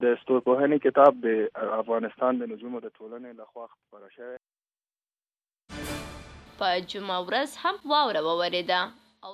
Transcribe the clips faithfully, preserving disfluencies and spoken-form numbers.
د ستورپوهنې کتاب د افغانستان د نجومو د ټولنې لخوا خپاره شوی. په جمعه ورځ هم واوره وورېده او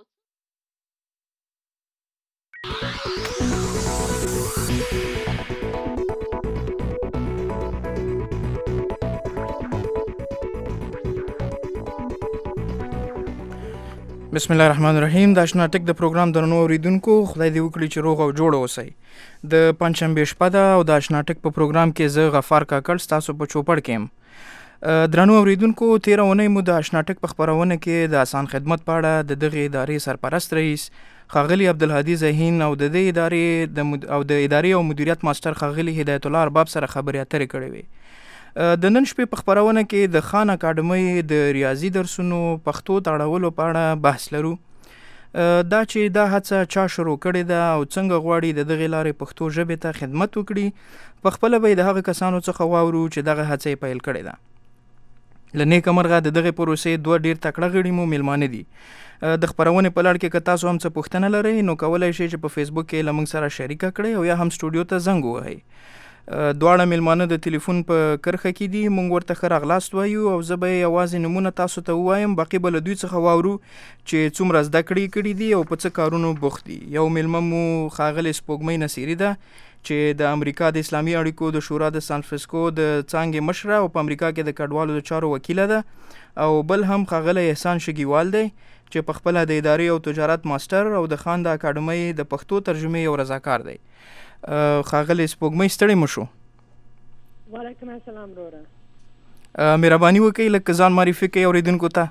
بسم الله الرحمن الرحیم. د آشنا ټک د پروګرام درنو اوریدونکو خدای دې وکړي چې روغ او جوړ اوسئ. د پنځشنبې شپه ده او د آشنا ټک په پروګرام کې زه غفار کاکړ ستاسو په چوپړ کې یم. درنو اوریدونکو تېره اونۍ مو د آشنا ټک په خپرونه کې د آسان خدمت په اړه د دغې ادارې سرپرست رئیس ښاغلي عبدالهادي زهین او د دې ادارې د مد... او د ادارې او مدیریت ماستر ښاغلي هدایت الله ارباب سره خبرې اترې کړې وې. د نن شپې په خپرونه کې د خان اکاډمۍ د ریاضي درسونو پښتو ته اړولو په اړه بحث لرو. دا چې دا هڅه چا شروع کړې ده او څنګه غواړي د دغې لارې پښتو ژبې ته خدمت وکړي، په خپله به یې د هغه کسانو څخه واورو چې دغه هڅه یې پیل کړې ده. له نیکه مرغه د دغې پروسې دوه ډېر تکړه غړي مو میلمانه دي. د خپرونې په لړ کې که تاسو هم څه پوښتنه لرئ نو کولی شئ چې په فیسبوک کې له موږ سره شریکه کړئ او یا هم سټوډیو ته زنګ ووهئ. دواړه میلمانه د تلیفون په کرښه کې دي، موږ ورته ښه راغلاست وایو او زه به یې یوازې نومونه تاسو ته ووایم، باقي به له دوی څخه واورو چې څومره زده کړې کړي دي او په څه کارونو بوخت دي. یو میلمه مو ښاغلې سپوږمۍ نصیري ده چې د امریکا د اسلامي اړیکو د شورا د سان فرانسیسکو د څانګې مشره او په امریکا کې د کډوالو د چارو وکیله ده، او بل هم ښاغلی احسان شګیوال دی چې په خپله د ادارې او تجارت ماستر او د خان د اکاډمۍ د پښتو ترجمې یو رضاکار دی. ښاغلی سپوږمۍ ستړی مو شو؟ وعلیکم السلام وروره. مهرباني وکړئ لږ ځان معرفي کړئ اوریدونکو ته.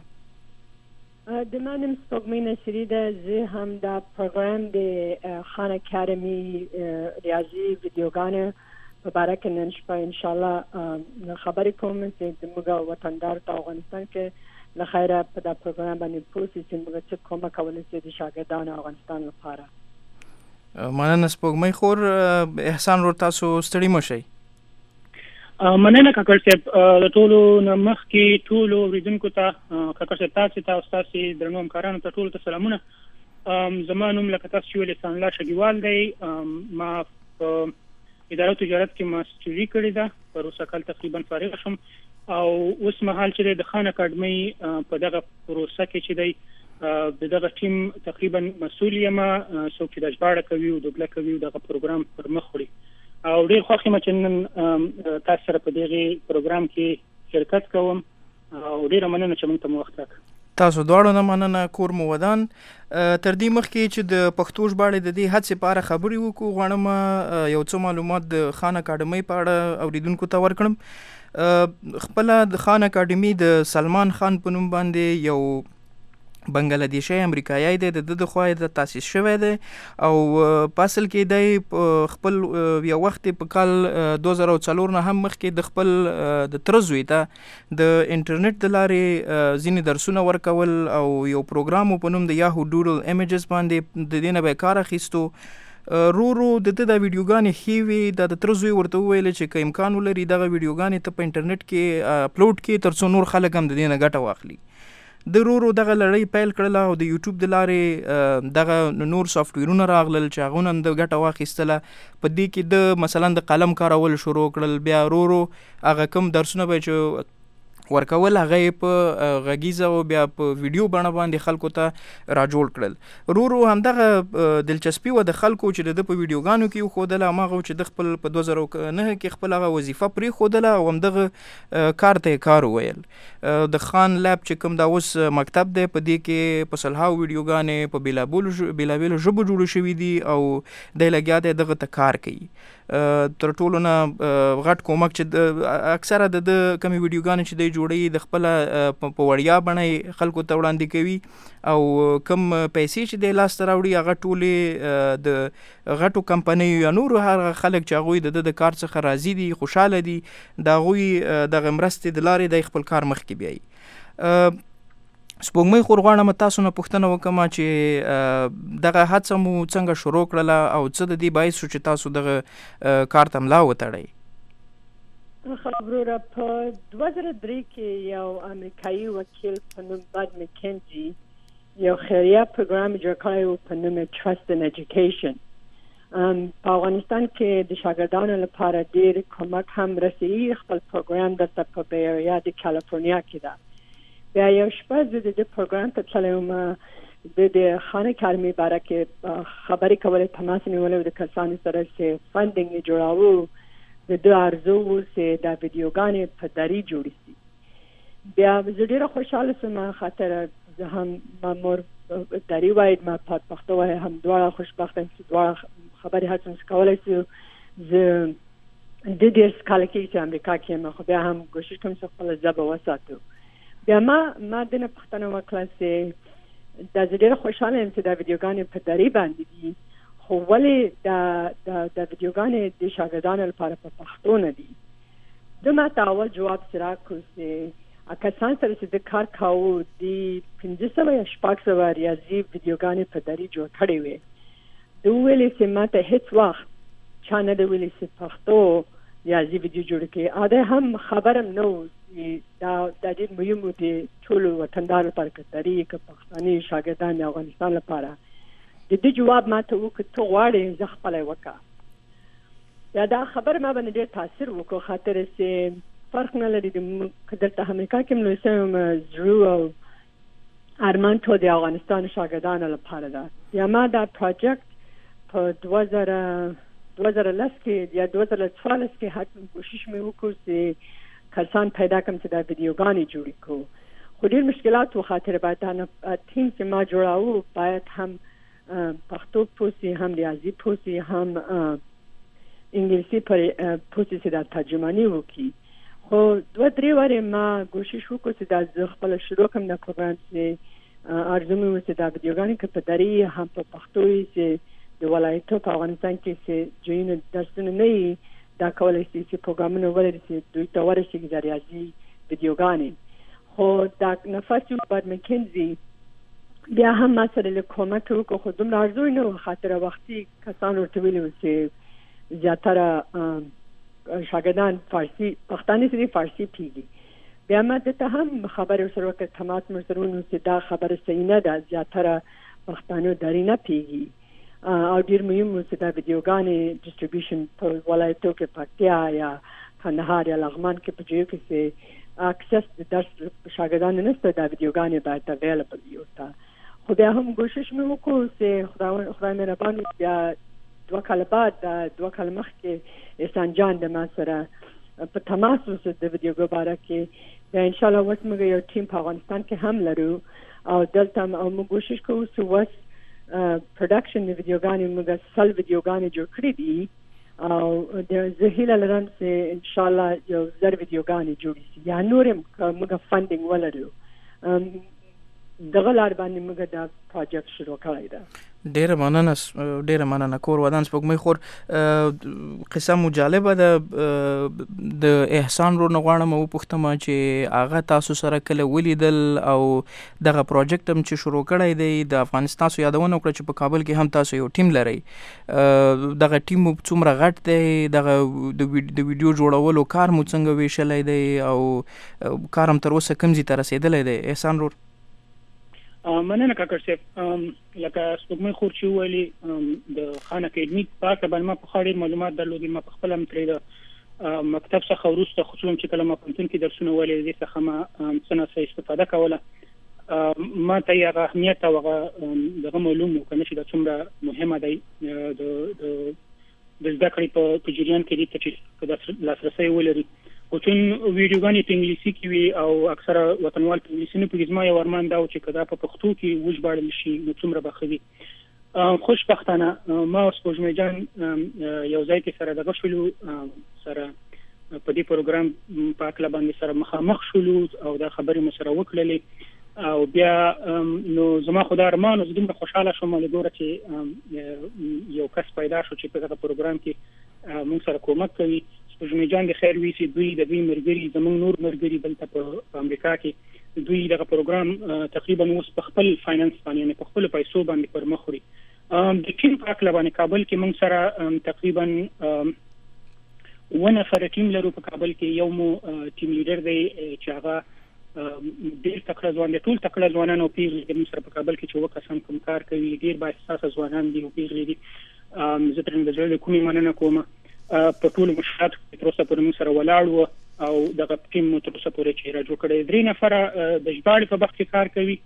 د ما نوم سپوږمۍ نصیري ده، زه هم دا پروګرام د خان اکاډمي ریاضي ویډیوګانې په باره کې نن شپه انشاءالله خبرې کوم چې زموږ وطندار په افغانستان کې له خیره په دا پروګرام باندې پوه شي چې موږ څه کومک کولی شو د شاګردانو افغانستان لپاره. مننه سپوږمۍ خور. احسان ورور تاسو ستړي مه شئ. مننه کاکړ صاحب. د ټولو نه مخکې ټولو اوریدونکو ته کاکړ صاحب تاسو ته او ستاسې درنو همکارانو ته ټولو ته سلامونه. زما نوم لکه تاسو چې ویلې احسان الله شګیوال دی. ما په اداره تجارت کې ماسټري کړې ده، پروسه کال تقریبا فارغ شم او اوس مهال چې د خان اکاډمۍ په دغه پروسه کې چې دی د دغه ټیم تقریبا مسؤل یم، څوک چې د ژباړه کوي او دوبله کوي او دغه پروګرام پر مخ وړي. او ډېر خوښ یم چې نن تاسو سره په دغه پروګرام کې شرکت کوم او ډېره مننه چې موږ ته مو وخت راکړ. تاسو دواړو نه مننه، کور مو ودان. تر دې مخکې چې د پښتو ژباړې د دې هڅې په اړه خبرې وکړو، غواړم یو څه معلومات د خان اکاډمۍ په اړه اوریدونکو ته ورکړم. خپله د خان اکاډمي د سلمان خان په نوم باندې یو بنګلادیشي امریکایي دی، د ده د خوا د تاسیس شوی دی او په اصل کې دی خپل یو وخت په کال دوه زره او څلور نه هم مخکې د خپل د تره زوی ته د انټرنیټ د لارې ځینې درسونه ورکول او یو پروګرام په نوم د یاهو ډوډل ایمیجز باندې د دې نه به یې کار اخیستو. رو رو د ده دا ویډیوګانې ښې وې، دا د تره زوی ورته وویل چې که امکان ولري دغه ویډیوګانې ته په انټرنیټ کې اپلوډ کړي تر څو نور خلک هم د دې نه ګټه واخلي. د رو رو دغه لړۍ پیل کړله او د یوټیوب د لارې دغه نور سافټویرونه راغلل چې هغونه هم د ګټه واخیستله. په دې کې د مثلا د قلم کارول شروع کړل، بیا رو رو هغه کوم درسونه به چې ورکول هغه یې په غږیزه او بیا په ویډیو بڼه باندې خلکو ته راجوړ کړل. رو رو همدغه دلچسپي وه د خلکو چې د ده په ویډیوګانو کې وښودله، هماغه چې د خپل په دوه زره نهه کې خپل هغه وظیفه پرېښودله او همدغه کار ته یې کار وویل. د خان لیب چې کوم دا اوس مکتب دی، په دې کې په سلهاو ویډیوګانې په بېلابېلو بېلابېلو ژبو جوړې شوي دي او دی لګیا دی دغه ته کار کوي. تر ټولو نه غټ کومک چې اکثره د ده کمې ویډیوګانې چې دی جوړوي د خپله په وړیا بڼه یې خلکو ته وړاندې کوي او کم پیسې چې دی لاسته راوړي هغه ټولې د غټو کمپنیو یا نورو هغه خلک چې هغوی د ده د کار څخه راضي دي، خوشحاله دي، د هغوی دغه مرستې د لارې دی خپل کار مخکې بیایي. سپوږمۍ خور غواړم تاسو نه پوښتنه وکړم چې دغه هڅه مو څنګه شروع کړله او څه د دې باعث شو چې تاسو دغه کار ته ملا وتړئ؟ خبروره په دوه زره درې کې یو امریکایي وکیل په نوم باد مکنزي یو خیریه پروګرام جوړ کړی و په نوم ټرست ان ایجوکیشن په افغانستان کې د شاګردانو لپاره ډېر کومک هم رسي. خپل پروګرام دلته په بی ایریا د کالیفورنیا کې ده. بیا یو شپه زه د دې پروګرام ته تللی وم، د د خان اکاډمي باره کې خبرې کولې، تماس نیولې د کسانو سره چې فنډینګ یې جوړاوه. د دوی آرزو و چې دا ویډیوګانې په دري جوړې شي. بیا زه ډېره خوشحاله شوم، خاطر زه هم ما مور دري وایي، ما پښتو وایي، هم دواړه خوشبخته یم چې دواړه خبرې هر څه کولی شو. زه د ډېر کاله کېږي چې امریکا کې یم، خو بیا هم کوشش کوم چې خپله ژبه وساتو. بیا ما ما دنه پوښتنه وکړه چې دا زه ډېره خوشحاله یم چې دا ویډیوګانې په دري باندې دي، خو ولې دا دا ویډیوګانې د شاګردانو لپاره په پښتو نه دي؟ ده ما ته اول جواب چې راکړو چې کسان سره چې د کار کاوه د پنځه سوه یا شپږ سوه ریاضي ویډیوګانې په دري جوړ کړې وې. ده وویلې چې ما ته هېڅ وخت چا نه ده ویلي چې پښتو ریاضي ویډیو جوړ کړي. دا هم خبر هم نه و چې دا دا ډېر مهم و د ټولو وطندارو لپاره، که دري که پښتاني شاګردان د افغانستان لپاره. د دې جواب ما ته وکړ ته غواړې زه خپله وکړه. یا دا خبر ما باندې ډېر تاثیر وکړو، خاطر چې فرق نه لري که دلته امریکا کې م لویستی یم، زړه او ارمان ټول د افغانستان شاګردانو لپاره ده. یا ما دا پروجیکټ په دوه زره دوه زره لس کې یا دوه زره څوارلس کې حتما کوشش مې وکړو چې کسان پیدا کړم چې دا ویډیوګانې جوړې کړو، خو ډېر مشکلات و، خاطر باید دا ټیم چې ما جوړاوه باید هم پښتو پوسي، هم ریاضي پوسي، هم انګلیسي پوسي چې دا ترجماني وکړي. خو دوه درې وارې ما کوشش وکړو چې دا زه خپله شروع کړم دا پروګرام، چې آرزو مې و چې دا ویډیوګانې که په دري هم په پښتو وي، چې د ولایتو په افغانستان کې چې جوینو درسونه نه وي، دا کولی شي چې پروګرامونه ولري چې دوی ته ورسېږي د ریاضي ویډیوګانې. خو دا نفس بعد مکنزي بیا هم ما سره لږ کومک وکړو، خو دومره ارزو یې نه و، خاطر وختي کسان ورته ویلي وو چې زیاتره شاګردان فارسي پښتانه سره فارسي پیږي. بیا ما دته هم خبرې ورسره وکړه، تماس مې ورسره ونیو چې دا خبره صحیح نه ده، زیاتره پښتانه دري نه پیږي. او ډېر مهم و چې دا ویډیوګانې ډسټریبیوشن په ولایتو کې پکتیا یا کندهار یا لغمان کې په ځایو کې چې اکسس د درس شاګردانو نشته، دا ویډیوګانې باید اویلیبل وي ورته. خو بیا هم کوشش مې وکړو چې خدای خدای مهربان بیا دوه کاله بعد دوه کاله مخکې احسان جان د ما سره په تماس اوسه د ویډیوګو باره کې. بیا انشاءالله اوس موږ یو ټیم په افغانستان کې هم لرو او دلته او موږ کوشش کوو چې اوس پروډکشن د ویډیوګانې موږ سل ویډیوګانې جوړ کړي دي او زه هیله لرم چې انشاءالله یو زر ویډیوګانې جوړې شي یا نور هم که موږ فنډینګ ولرو. دغه لار باندې موږ دا پروجیکټ شروع کړی ده. ډیره مننه ډیره مننه کور ودان سپوږمۍ خور. قصه مو جالبه ده. د احسان رو نغواړم وپوښتم چې هغه تاسو سره کله ولیدل او دغه پروجیکټ هم چې شروع کړی دی د افغانستان سو یادونه وکړه چې په کابل کې هم تاسو یو ټیم لرئ. دغه ټیم مو څومره غټ دی؟ دغه د ویډیو جوړولو کار مو څنګه ویشلی دی او کار هم تر اوسه کوم ځای ته رسېدلی دی؟ احسان رور. مننه کاکړ صاحب. لکه سپوږمۍ خور چې وویلې د خان اکیډمي په اړه باندې ما پخوا ډېر معلومات درلودل. ما پخپله هم ترې د مکتب څخه وروسته خصوصا چې کله ما پوهنتون کې درسونه ویلې دې څخه ما څه نه څه استفاده کوله. ما ته یې هغه اهمیت او هغه دغه معلوم و که نه چې دا څومره مهمه دی د د زده کړې په جریان کې دې ته چې لاسرسی ولري. خو چون ویډیوګانې په انګلیسي کې وي او اکثره وطنوال په انګلیسي نه پوهېږي، زما یو ارمان دا و چې که دا په پښتو کې وژباړل شي نو څومره به ښه وي. خوشبختانه ما او سپوږمۍ جان یو ځای کې سره دغه شولو، سره په دې پروګرام په هکله باندې سره مخامخ شولو او دا خبرې مو سره وکړلې او بیا نو زما خو دا ارمان و. زه دومره خوشحاله شوم له ګوره چې یو کس پیدا شو چې په دغه پروګرام کې موږ سره کومک کوي. سپوږمۍ جان د خیر وي چې دوی د دوی ملګري زموږ نور ملګري دلته په امریکا کې دوی دغه پروګرام تقریبا اوس په خپل فاینانس باندې یعنې په خپلو پیسو باندې پر مخ وړي. د ټیم په هکله باندې کابل کې موږ سره تقریبا اووه نفره ټیم لرو په کابل کې. یو مو ټیم لیډر دی چې هغه ډېر تکړه ځوان دی. ټول تکړه ځوانان او پیغلې دي موږ سره په کابل کې چې اووه کسان کوم کار کوي. ډېر بااحساسه ځوانان دي او پیغلې دي. زه ترې د زړه له کومې مننه کوم. په ټولو مشکلاتو کې تر اوسه پورې موږ سره ولاړ وو او دغه ټیم مو تر اوسه پورې چې را جوړ کړی. درې نفره د ژباړې په بخش کې کار کوي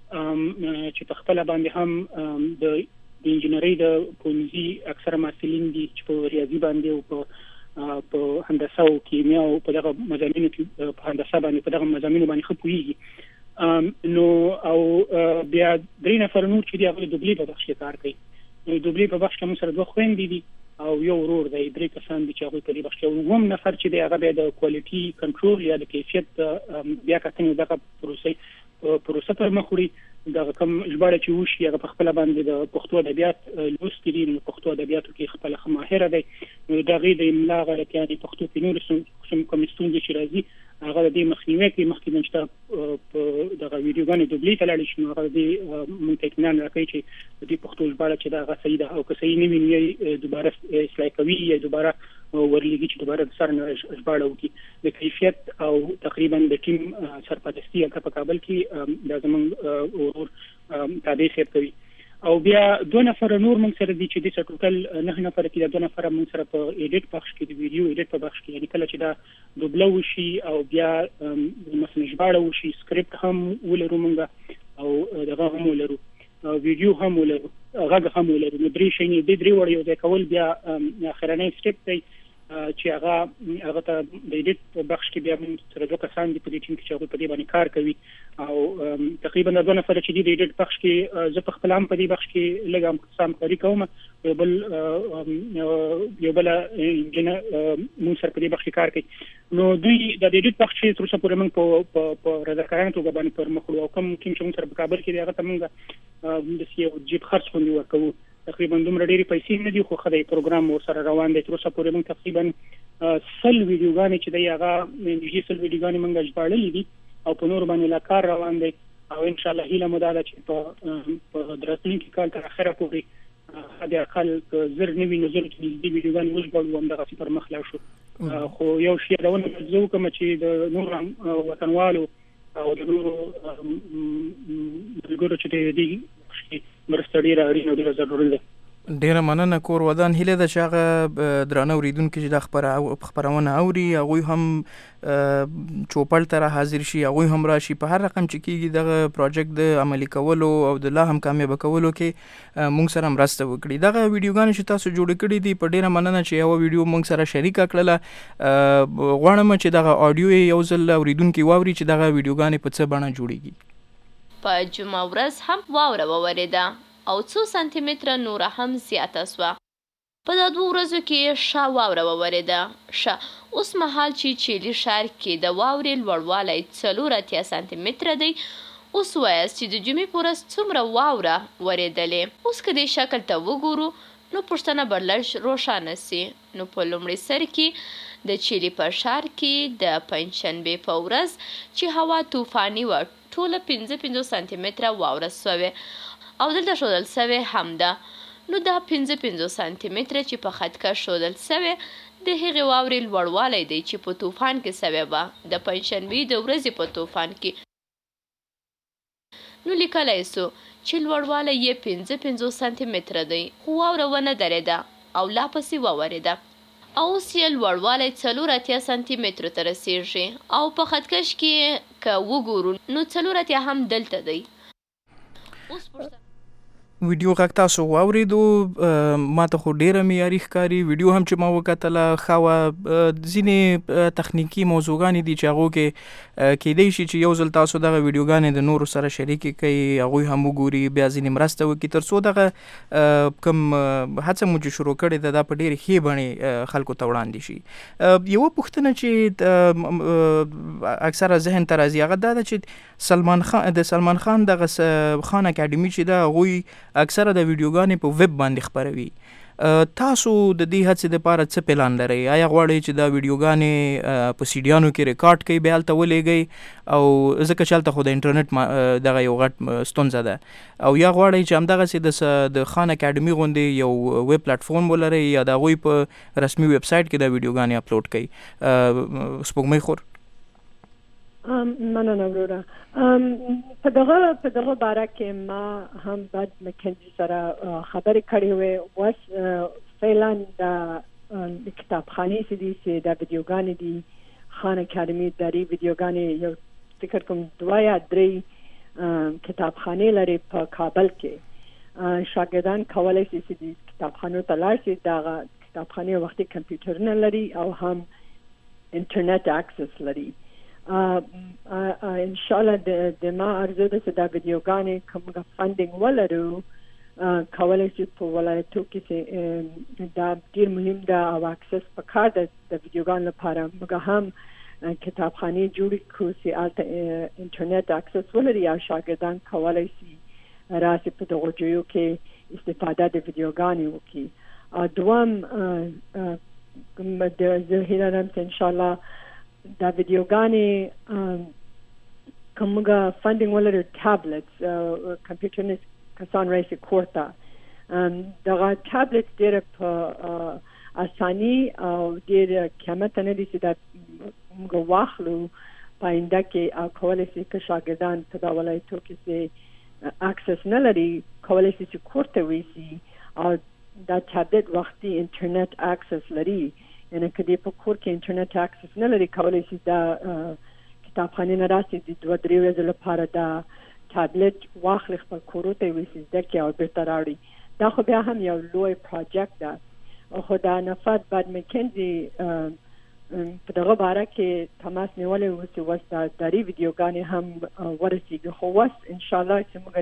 چې په خپله باندې هم د د انجینرۍ د پوهنځي اکثره محصلین دي چې په ریاضي باندې او په په هندسه او کیمیا او په دغه مضامینو کې په هندسه باندې په دغه مضامینو باندې ښه پوهېږي. نو او بیا درې نفر نور چې دي هغه د دوبلې په بخش کې کار کوي. نو د دوبلې په بخش کې موږ سره دوه خویندې دي او یو ورور دی. درې کسان دي چې هغوی په دې بخش کې. اووم نفر چې دی هغه بیا د کوالټي کنټرول یا د کیفیت بیا کتنې دغه پروسې پروسه پر مخ وړي. دغه کوم ژباړه چې وشي هغه په خپله باندې د پښتو ادبیات لوستي دي. نو پښتو ادبیاتو کې خپله ښه ماهره دی. نو د هغې د املا غلطیانې پښتو کې نورې کومې ستونزې چې راځي هغه د دې مخنیوی کوي. مخکې نه چې په دغه ویډیوګانې دوبلې ته لاړې شي نو هغه د دې مونږ ته اطمینان راکوي چې د دې پښتو ژباړه چې ده هغه صحیح ده او که صحیح نه وي نو یې دوباره اصلاح کوي یا دوباره ورلیږي چې دوباره د سر نه ژباړه وکړي. د کیفیت او تقریبا د ټیم سرپرستي هلته په کابل کې دا زموږ ورور تابع صاحب کوي. او بیا دوه نفره نور موږ سره دي چې دې سره ټوټل نهه نفره کې دا دوه نفره موږ سره په ایډیټ بخش کې د ویډیو ایډیټ په بخش کې، یعنې کله چې دا دوبله وشي او بیا مثلا ژباړه وشي سکرپټ هم ولرو موږ او دغه هم ولرو ویډیو هم ولرو غږ هم ولرو. نو درې شیانې دې درې وړ یو ځای کول بیا اخرنی سټپ دی چې هغه هغه ته د ایډیټ بخش کې بیا موږ سره دوه کسان دي په دې ټیم کې چې هغوی په دې باندې کار کوي او تقریبا دا دوه نفره چې دي د ایډیټ بخش کې زه په خپله هم په دې بخش کې لږ همکاري کوم. یو بل یو بله انجینر موږ سره په دې بخش کې کار کوي. نو دوی د ایډیټ بخش چې تر اوسه پورې موږ په رضاکارانه توګه باندې پر مخ وړو او کوم ټیم چې موږ سره په کابل کې دی هغه ته موږ داسې یو جیب خرڅ غوندې ورکوو. تقریبا دومره ډېرې پیسې نه دي خو ښه دی پروګرام ورسره روان دی. تر اوسه پورې موږ تقریبا سل ویډیوګانې چې دی هغه نږدې سل ویډیوګانې موږ ژباړلې دي او په نورو باندې لا کار روان دی او انشاءالله هیله مو دا ده چې په راتلونکي کال تر اخره پورې حد اقل زر نه وي نو زرو چې نږدې ویډیوګانې وژباړو همدغسې پر مخ لاړ شو. خو یو شی یادونه زه وکړم چې د نورو وطنوالو او د نورو ملګرو چې دې مرسته ډېره اړینه او ډېره ضروري ده. ډیره مننه کور ودان. هیله ده چې هغه درانه اوریدونکي چې دا خپرونه اوري هغوی هم چوپړ ته را حاضر شي، هغوی هم راشي په هر رقم چې کېږي دغه پروجیکټ د عملي کولو او د لا هم کامیابه کولو کې موږ سره مرسته وکړي. دغه ویډیوګانې چې تاسو جوړې کړي دي په ډیره مننه چې یوه ویډیو موږ سره شریکه کړله. غواړم چې دغه آډیو یو ځل اوریدونکي واوري چې دغه ویډیوګانې په څه بڼه جوړیږي. په جمعه ورځ هم واوره وورېده او څو سانتي متره نوره هم زیاته سوه. په دا دوه ورځو کې ښه واوره وورېده. ښه اوس مهال چې چیلي ښار کې د واورې لوړوالی څلور اتیا سانتي متره دی. اوس وایاست چې د جمعې په ورځ څومره واوره ورېدلې. اوس که دې شکل ته وګورو نو پوښتنه به لږ روښانه سي. نو په لومړي سر کې د چیلي په ښار کې د پنجشنبې په ورځ چې هوا طوفاني وه ټوله پنځه پنځوس سانتي متره واوره سوې او دلته ښودل سوې هم ده. نو دا پنځه پنځوس سانتي متره چې په خط کش ښودل سوې د هغې واورې لوړوالی دی چې په طوفان کې سوې وه د پنجشنبې د ورځې په طوفان کې. نو لیکلی سو چې لوړوالی یې پنځه پنځوس سانتي متره دی خو واوره ونه درېده او لا پسې وورېده. اوس یې لوړوالی څلور اتیا سانتي مترو ته رسېږي او په خطکش کې که وګورو نو څلور اتیا هم دلته دی. اوس پوښتنه ویډیو غږ تاسو واورېدو، ما ته خو ډېره معیاري ښکاري. ویډیو هم چې ما وکتله ښه وه. ځینې تخنیکي موضوعګانې دي چې هغو کې کیدی شي چې یو ځل تاسو دغه ویډیوګانې د نورو سره شریکې کړئ، هغوی هم وګوري، بیا ځینې مرسته وکړي تر څو دغه کوم هڅه مو چې شروع کړې ده دا په ډېرې ښې بڼې خلکو ته وړاندې شي. یوه پوښتنه چې اکثره ذهن ته راځي هغه دا ده چې سلمان خان د سلمان خان دغه خان اکاډمي چې ده هغوی اکثره د ویډیوګانې په ویب باندې خپروي. تاسو د دې هڅې دپاره څه پلان لرئ؟ آیا غواړئ چې دا ویډیوګانې په سیډیانو کې ریکارډ کړئ بیا هلته ولېږئ او ځکه چې هلته خو د انټرنیټ دغه یو غټ ستونزه ده، او یا غواړئ چې همدغسې د خان اکاډمي غوندې یو ویب پلیټفارم ولرئ یا د هغوی په رسمي ویب سایټ کې دا ویډیوګانې اپلوډ کړئ؟ سپوږمۍ خور مننه وروره. په دغه په دغه باره کې ما هم بعد مکنجي سره خبرې کړې وې. اوس فعلا د کتابخانې چې دي چې د ویډیوګانې دي خان اکاډمي داري ویډیوګانې یو فکر کوم دوه یا درې کتابخانې لري په کابل کې. شاګردان کولای شي چې د کتابخانو ته لاړ شي. دغه کتابخانې وختي کمپیوټرونه لري او هم انټرنیټ اکسس لري. ان شاء الله د ما ارزو ده چې دا ویډیوګانې کومه فاندینګ ولرو کولای شي په ولایتو کې چې دا ډیر مهم ده او اکسس پکار ده د ویډیوګانو لپاره. موږ هم کتابخانې جوړې کړو چې هلته انټرنیټ اکسس ولري او شاګردان کولای شي راسي په دغو ځایو کې استفاده د ویډیوګانې وکړي. دوم زه هیله لرم چې انشاءالله دا ویډیوګانې که موږ فنډینګ ولرو ټابلټس کمپیوټر کسان راشي کور ته دغه ټابلټ ډېره په اساني او ډېر قیمته نه دي چې دا موږ واخلو په آینده کې او کولی شي که شاګردان په دا ولایتو کې چې اکسس نه لري کولی شي چې کور ته ویسي او دا ټابلټ وختي انټرنیټ اکسس لري. یعنې که دې په کور کې انټرنیټ اکسس نه لري کولی شي دا کتابخانې نه راسي د دوه درې ورځو لپاره دا ټابلټ واخلي خپل کورو ته ویسي زده کړي او بېرته راوړي. دا خو بیا هم یو لوی پروجیکټ ده. خو دا نفت بعد مکنزي په دغه باره کې تماس نیولی و چې اوس دا داري ویډیوګانې هم ورسېږي. خو اوس انشاءالله چې موږ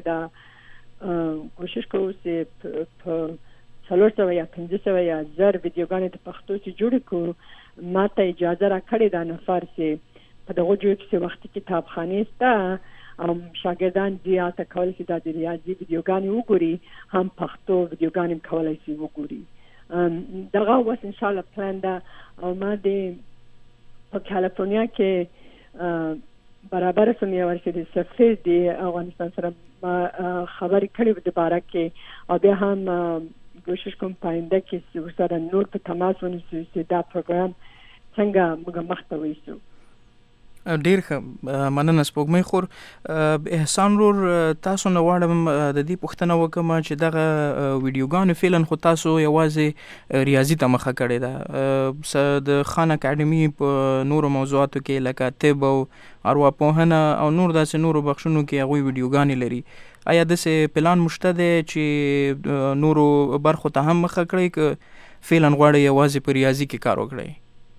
دا کوشش کوو چې په څلور سوه یا پنځه سوه یا زر ویډیوګانې د پښتو چې جوړې کړو. ما ته اجازه راکړې ده نفر چې په دغو ځایو کې چې وختي کتابخانې شته او شاګردان دې هلته کولی شي دا د ریاضي ویډیوګانې وګوري هم پښتو ویډیوګانې هم کولی شي وګوري. دغه اوس انشاءالله پلان ده. او ما د په کالیفورنیا کې برابر سم یو ورشي د سفیر د افغانستان سره ما خبرې کړې د باره کې او بیا هم کوشش کوم په آینده کې سره نور په تماس ونیسو چې دا پروګرام څنګه موږ مخته ویسو. ډیر ښه مننه سپوږمۍ خور. احسان رور تاسو نه غواړم د دې پوښتنه وکړم چې دغه ویډیوګانې فعلا خو تاسو یوازې ریاضي ته مخه کړې ده. د خان اکاډمي په نورو موضوعاتو کې لکه طب او ارواپوهنه او نور داسې نورو بخشونو کې هغوی ویډیوګانې لري. آیا داسې پلان مشته دی چې نورو برخو ته هم مخه کړئ که فعلا غواړئ یوازې په ریاضي کې کار وکړئ؟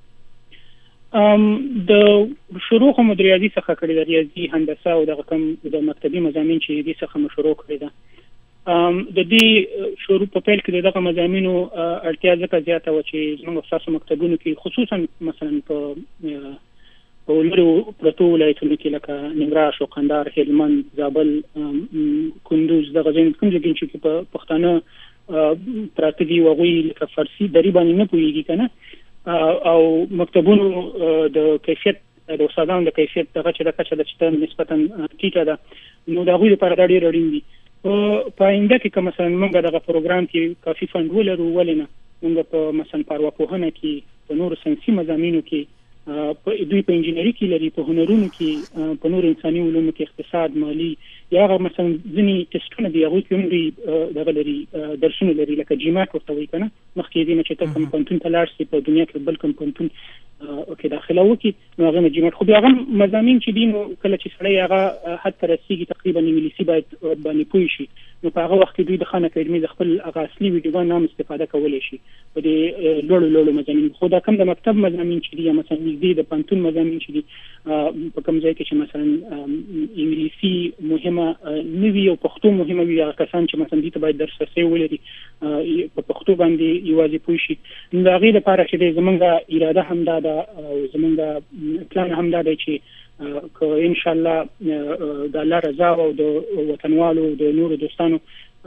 ام د شروع خو د ریاضي څخه کړی د ریاضي هندسه او د کوم د مکتبي مضامین چې دې څخه مو شروع کړی ده. ام د دې شروع په پیل کې دغه مضامینو اړتیا ځکه زیاته و چې زموږ تاسو مکتبونو کې خصوصا مثلا په په لرو پروتو ولایتونو کې لکه ننګرهار، شوقندار، هلمند، زابل، کندوز دغه ځین کوم ځای چې په پښتانه پراته دي هغوی لکه فارسي دري باندې نه پوهېږي که نه او مکتبونو د کیفیت د استادانو د کیفیت دغه چې د کچه د چې نسبتا ټیټه ده نو د هغوی لپاره دا ډېر اړین دي. په آینده کې که مثلا موږ دغه پروګرام کې کافي فنډ ولرو ولې نه موږ په مثلا په ارواپوهنه کې په نورو ساینسي مضامینو کې دوی په انجینري کې لري په هنرونو کې په نورو انساني علومو کې اقتصاد مالي یا هغه مثلا ځینې ټسټونه دي هغوی کې هم دوی دغه لري درسونه لري لکه جیماټ ورته وایي که نه مخکې دې نه چې ته کوم پوهنتون ته لاړ شي په دنیا کې بل کوم پوهنتون کې داخله وکړي نو هغه نه جیماټ. خو بیا هغه مضامین چې دي نو کله چې سړی هغه حد ته رسېږي تقریبا انګلیسي باید باندې پوه شي نو په هغه وخت کې دوی د خان اکاډمي د خپل هغه اصلي ویډیوګانو هم استفاده کولی شي په دې لوړو لوړو مضامین. خو دا کوم د مکتب مضامین چې دي یا مثلا نږدې د پوهنتون مضامین چې دي په کوم ځای کې چې مثلا انګلیسي مهمه نه وي او پښتو مهمه وي هغه کسان چې مثلا دې ته باید درسرسي ولري په پښتو باندې یوازې پوه شي نو د هغې لپاره چې زموږ اراده همدا ده او زموږ پلان همدا دی چې که انشاءالله د الله رضا او د وطنوالو د نورو دوستانو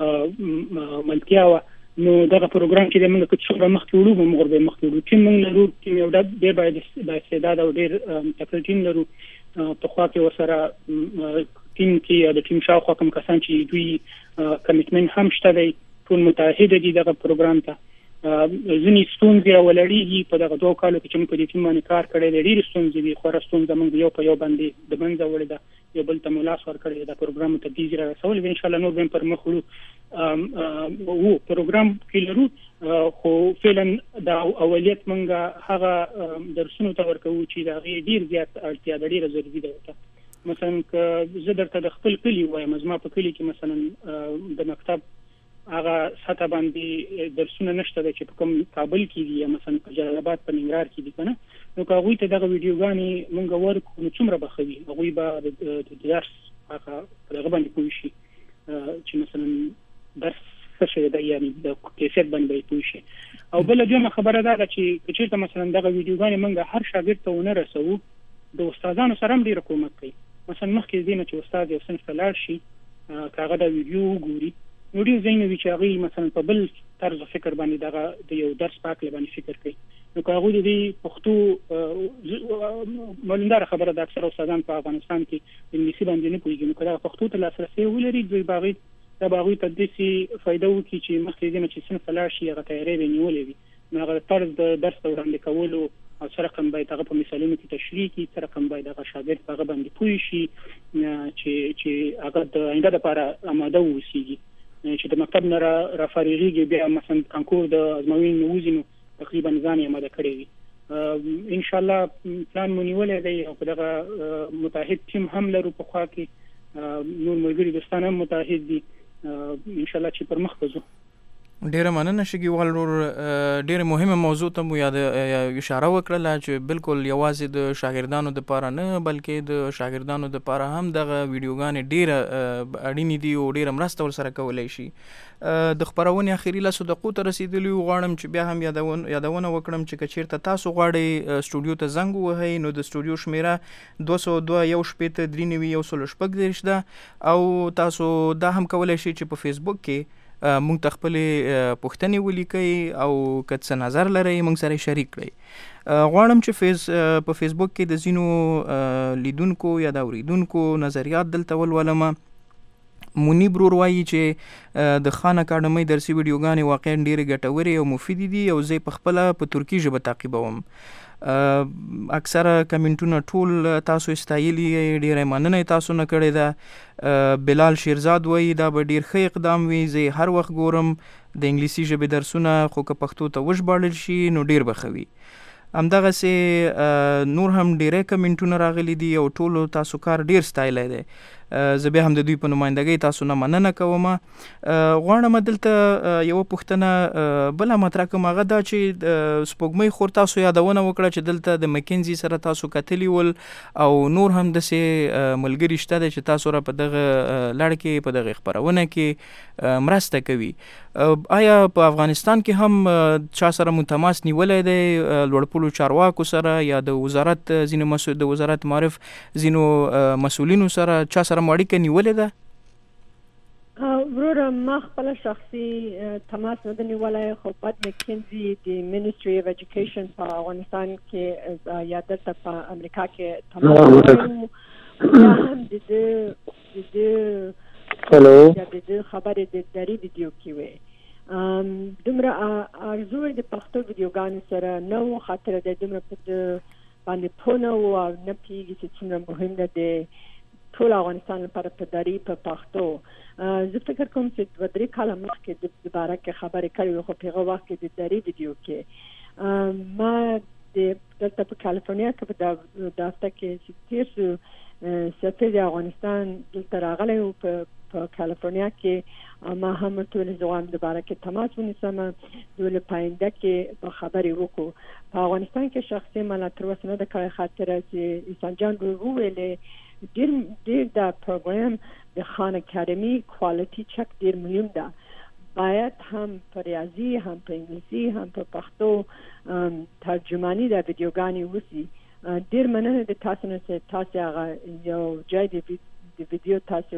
ملتیا وه نو دغه پروګرام چې د موږ که څومره مخکې وړو به موږ ورباندې مخکې وړو. ټیم موږ لرو ټیم یو ډېر باید بااستعداد او ډېر تکړه ټیم لرو. په خوا کې ورسره ټیم کې د ټیم شاوخوا کوم کسان چې دوی کمیټمنټ هم شته دی ټول متعهده دي دغه پروګرام ته ځینې ستونزې راولړېږي په دغه دوه کالو کې چې موږ په دې ټیم باندې کار کړی دی. ډېرې ستونزې دي، خورا ستونزه موږ یو په یو باندې د منځه وړې ده، یو بل ته مو لاس ورکړی دی، دا پروګرام ته تدریج را رسولی دی. انشاءالله نور به هم پر مخ وړو. و پروګرام کې لرو، خو فعلا د اولیت موږ هغه درسونو ته ورکوو چې د هغې ډېر زیات اړتیا ده، ډېره ضروري ده ورته. مثلا که زه درته د خپل کلي ووایم، زما په کلي کې مثلا د مکتب هغه سطح باندې درسونه نشته ده چې په کوم کابل کې دي یا مثلا په جلال آباد په ننګرهار کې دي که نه، نو که هغوی ته دغه ویډیوګانې موږ ورکړو نو څومره به ښه وي. هغوی به د درس هغه په دغه باندې پوه شي چې مثلا درس څه شی دی، یعنې د کیفیت باندې به یې پوه شي. او بله دویمه خبره دا ده چې که چېرته مثلا دغه ویډیوګانې موږ هر شاګرد ته ونه رسوو، د استادانو سره هم ډېره کومک کوي. مثلا مخکې د دې نه چې استاد یو صنف ته لاړ شي، که هغه دا ویډیو وګوري، نو ډېر ځایونه وي چې هغوی مثلا په بل طرز فکر باندې دغه د یو درس په هکله باندې فکر کوي. نو که هغوی د دې پښتو معلومداره خبره ده، اکثره استادان په افغانستان کې انګلیسي باندې نه پوهېږي، نو که دغه پښتو ته لاسرسی ولري، دوی به هغوی دا به هغوی ته داسې فایده وکړي چې مخکې د دې نه چې صنف ته لاړ شي هغه تیاری به یې نیولی وي. نو هغه طرز د درس د وړاندې کولو او څه رقم باید هغه په مثالونو کې تشریح کړي، څه رقم باید هغه شاګرد په هغه باندې پوه شي چې چې هغه د آینده دپاره اماده واوسېږي، چې د مکتب نه را فارغېږي، بیا مثلا کانکور د ازموینې نه وځي، نو تقریبا ځان یې اماده کړی وي. انشاءالله پلان مو نیولی دی او په دغه متحد ټیم هم لرو په خوا کې، نور ملګري دوستان هم متحد دي، انشاءالله چې پر مخ به ځو. ډیره مننه شګیوال ورور. ډیره مهمه موضوع ته مو یاد اشاره وکړه چې بالکل یوازې د شاګردانو دپاره نه بلکې د شاګردانو دپاره هم دغه ویډیوګانې ډیره اړینې دي او ډیره مرسته ورسره کولی شي. د خپرونې اخري لسو دقیقو ته رسېدلي غواړم چې بیا هم یادونه وکړم چې که چېرته تاسو غواړئ سټوډیو ته زنګ ووهئ نو د سټوډیو شمیره دوه سوه دوه یو شپېته درې نوي یو سل شپږ دېرش ده، او تاسو دا هم کولی شئ چې په فیسبوک کې مونږ ته خپلې پوښتنې ولیکئ او که څه نظر لرئ مونږ سره شریک کړئ. غواړم چې فیس په فیسبوک کې د ځینو لیدونکو یا د اوریدونکو نظریات دلته ولولم. منیب ورور وایي چې د خان اکاډمۍ درسي ویډیوګانې واقعا ډېرې ګټورې او مفیدې دي او زه یې پخپله په ترکي ژبه تعقیبوم. اکثره کمنټونه ټول تاسو استایلي، ډیره مننه تاسو نه کړې ده. بلال شیرزاد وایي دا به ډیر ښه اقدام وي، زه هر وخت ګورم د انګلیسي ژبې درسونه، خو که پښتو ته وژباړل شي نو ډیر به ښه وي. همدغسې نور هم ډیری کمنټونه راغلي دي او ټولو تاسو کار ډیر ستایلی دی. زه بیا هم د دوی په نمایندګۍ تاسو نه مننه کوم. غواړم دلته یوه پوښتنه بله مطرح کړم، هغه دا چې سپوږمۍ خور تاسو یادونه وکړه چې دلته د مکینزي سره تاسو کتلي ول او نور هم داسې ملګري شته دی چې تاسو را په دغه لړ کې په دغه خپرونه کې مرسته کوي. آیا په افغانستان کې هم چا سره مو تماس نیولی دی، لوړپوړو چارواکو سره یا د وزارت ځینو مسؤل د وزارت معرف ځینو مسؤلینو سره چا سره مو اړیکه نیولې ده؟ وروره ما خپله شخصي تماس نه ده نیولی، خو بد مکینزي د منسټري اف ایجوکیشن په افغانستان کې یا دلته په امریکا کې تماس نیولی، بیا هم د ده د ده هلو یا د ده خبرې د دري ویډیو کې وې. دومره ارزو د پښتو ویډیوګانو سره نه و، خاطر دی دومره په ده باندې پوه نه و او نه پوهېږي چې څومره مهم ده د ټول افغانستان لپاره په دري په پښتو. زه فکر کوم چې دوه درې کاله مخکې د باره کې خبرې کړې وې، خو په هغه وخت کې د دري ویډیو کې ما د دلته په کالیفورنیا کې په دافته کې چې تېر شو سفیر د افغانستان دلته راغلی و په په کالیفورنیا کې، ما هم ورته ویلې زه غواړم د باره کې تماس ونیسم، د ویلې په آینده کې به خبرې وکړو. په افغانستان کې شخصي ما لا تر اوسه نه ده کړې، خاطره چې احسان جان وویلې ډېر ډېر دا پروګرام د خان اکاډمي کوالټي چک ډېر مهم ده، باید هم په ریاضي هم په انګلیسي هم په پښتو ترجماني د ویډیوګانې وسي. ډېر مننه د تاسو نه چې تاسو هغه یو ځای د ویډیو تاسو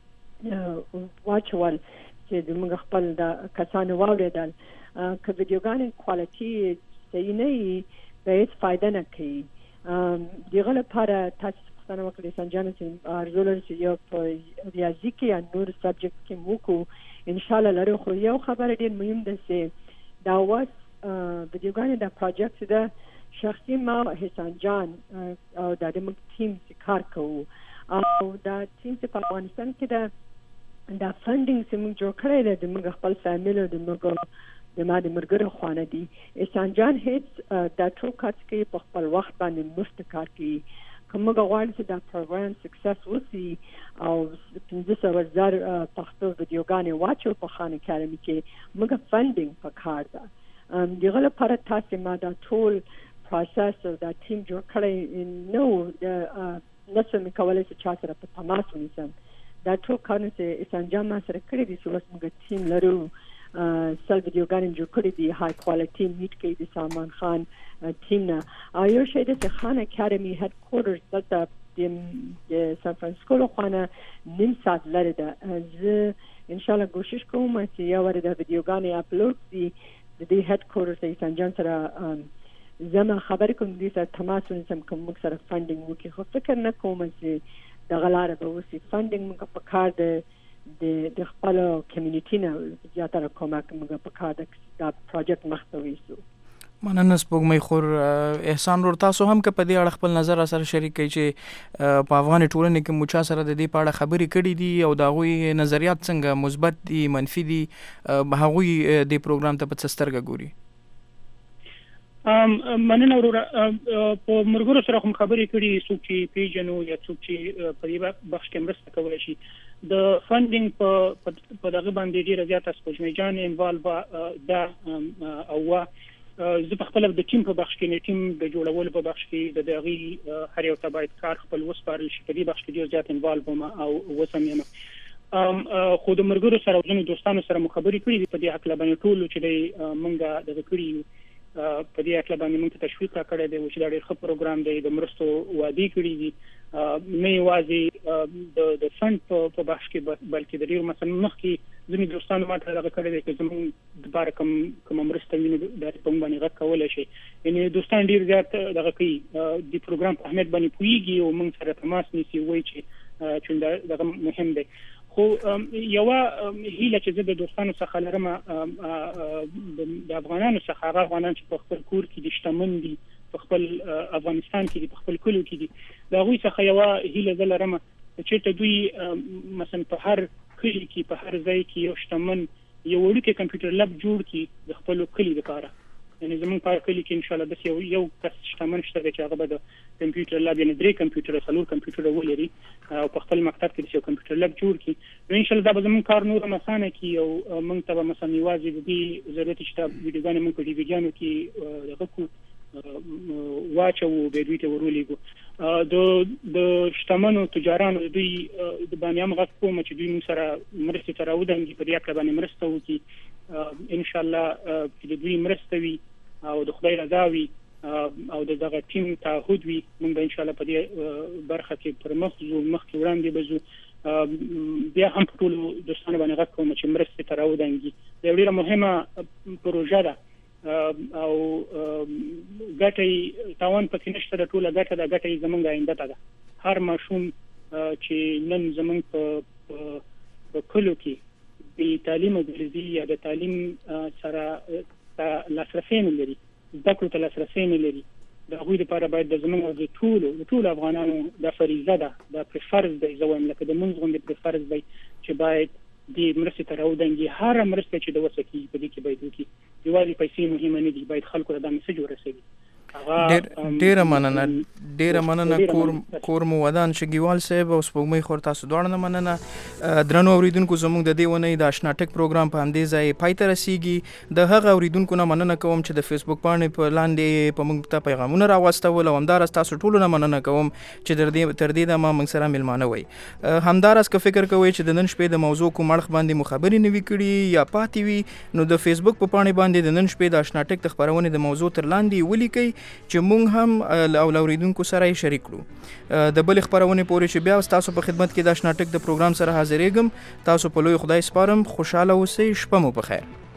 واچول چې موږ خپل د کسانو واورېدل. که ویډیوګانې کوالټي صحیح نه وي به هېڅ فایده نه کوي. دغه لپاره تاسو پوښتنه وکړئ سنجان چې ارزو لري چې یو په ریاضي کې یا نور سبجیکټ کې موږ انشاءالله لرو. خو یو خبره ډېر مهم ده چې دا اوس ویډیوګانې دا پروجیکټ ده شخصي ما حسن جان او دا د موږ ټیم چې کار کوو او دا ټیم چې په افغانستان کې دا دا فندینګ چې موږ جوړ کړی دی د موږ خپل فامیل د موږ د ما د مرګرو خوانه دي حسن جان هیڅ دا ټول کار کوي په خپل وخت باندې مفت کار کوي کوم غواړي چې دا پروګرام سکسس وسی او پنځه سوه زر پښتو ویډیوګانې واچو په خان اکیډمي کې موږ فندینګ په کار ده دغه لپاره تاسو ما دا ټول پروسس او دا ټیم جوړ کړی نو نشم کولای چې چا سره په تماس ونیسم دا ټول کارونه چې حسن جان ما سره کړی دي چې اوس موږ ټیم لرو سل ویډیوګانې جوړ کړي دي های کوالټي میټ کوي د سامان خان ټیم نه او یو شی د خان اکیډمي هډ کوارټرز دلته د سان فرانسیسکو له خوا نیم ساعت لرې ده زه انشاءالله کوشش کوم چې یو وار د ویډیوګانې اپلوډ شي د دې هډ کوارټرز د حسن جان سره زما خبرې کوم دي سره تماس ونیسم کوم موږ سره فنډینګ وکړي خو فکر نه کوم چې دغه لاره به وسي فنډینګ موږ په کار د د د خپل کمیونټي نه زیاتره کومک موږ په کار د دا پروجیکټ مخته ویسو مننه سپوږمۍ خور احسان ور تاسو هم که په دې اړه خپل نظر سره شریک کړئ چې په افغان ټولنې کې مو چا سره د دې په اړه خبرې کړې دي او د هغوی نظریات څنګه مثبت دي منفي دي هغوی دې پروګرام ته په څه سترګه ګوري ام مننه وروره په مرګرو سره کوم خبرې کړي څوک چې پیژنو یا څوک چې په دې بخش کې مرسته کولی شي د فندینګ په په دغه باندې ډیره زیاته سپوږمۍ جان انوالو دا او زه په خپل د ټیم په بخش کې ټیم د جوړولو په بخش کې د دغه هر یو تبعید کار خپل وسپارل شي په دې بخش کې ډیر زیات انوالو ما او وسم یم ام خو د مرګرو سره ځینې دوستانو سره مخابرې کړې په دې حق لبنه ټول چې د منګه د کړی په دې اړه باندې موږ ته تشویق کړی دی چې دا ډېر ښه پروګرام دی د مرستو وعده کړې دي نه یوازې د د فند په بخش کې بلکې د ډېر مثلا مخکې ځینې دوستانو ماته دغه کړی دی چې زموږ دپاره کوم کومه مرسته وي نو دا په موږ باندې غږ کولی شي یعنې دوستان ډېر زیات دغه کوي د پروګرام په اهمیت باندې پوهېږي او موږ سره تماس نیسي وایي چې چې دغه مهم دی خو یو هیله چې زه د دوستانو څخه لرم د افغانانو څخه هغه افغانان چې په خپل کور کې دي شتمن دي په خپل افغانستان کې دي په خپل کلو کې دي د هغوی څخه یوه هیله زه لرم چېرته دوی مثلا په هر کلي کې په هر ځای کې یو شتمن یو وړوکی کمپیوټر لب جوړ کړي د خپلو کلي دپاره یعنې زموږ په کلي کې انشاءالله داسې یو یو کس شتمن شته دی چې هغه به د کمپیوټر لب یعنې درې کمپیوټره څلور کمپیوټره ولري او په خپل مکتب کې داسې یو کمپیوټر لب جوړ کړي نو انشاءالله دا به زموږ کار نور هم اسانه کړي او موږ ته به مثلا یوازې د دې ضرورت چې دا ویډیوګانې موږ په ډي وي ګانو کې دغه کړو واچوو بیا دوی ته ورولېږو د د شتمنو تجارانو دوی د باندې هم غږ کوم چې دوی موږ سره مرستې ته راودنګي په دې هکله باندې مرسته وکړي انشاءالله چې د دوی مرسته وي او د خدای رضا وي او د دغه ټیم تعهد وي موږ به انشاءالله په دې برخه کې پر مخ ځو مخکې وړاندې به ځو بیا هم په ټولو دوستانو باندې غږ کوم چې مرستې ته راودنګي دا یوه ډېره مهمه پروژه ده او ګټه تاوان پکې نشته د ټوله ګټه ده ګټه یې زموږ آینده ته ده هر ماشوم چې نن زموږ په په کلو کې د تعلیم ګرځي یا د تعلیم سره لاسرسی نه لري زده کړو ته لاسرسی نه لري د هغوی دپاره باید د زموږ د ټولو د ټولو افغانانو دا فریضه ده دا پرې فرض دی زه وایم لکه د مونځ غوندې پرې فرض دی چې باید دې مرستې ته راودنګي هره مرسته چې د وسه کېږي په دې کې باید وکړي یوازې پیسې مهمه نه دي باید خلکو ته دا میسج ورسوي ډیره مننه ډیره مننه کور کور مو ودان شګیوال صاحب او سپوږمۍ خور تاسو دواړه نه مننه درنو اوریدونکو زموږ د دې ونې د آشنا ټک پروګرام په همدې ځای پای ته رسیږي د هغه اوریدونکو نه مننه کوم چې د فیسبوک باندې په لاندې په موږ ته پیغامونه راواستول او همدارس تاسو ټولو نه مننه کوم چې تر دې تر دې دمه موږ سره ملمانه وي همدارس که فکر کوئ چې د نن شپې د موضوع کوم اړخ باندې مو خبرې نه وي کړي یا پاتې وي نو د فیسبوک په پاڼې باندې د نن شپې د آشنا ټک د خپرونې د موضوع تر لاندې ولیکئ چې مونږ هم او اوریدونکو سره یې شریک کړو د بل خبرونه پورې چې بیا تاسو په خدمت کې د آشنا ټک د پروګرام سره حاضرېږم تاسو په لوی خدای سپارم خوشاله اوسئ شپه مو بخیر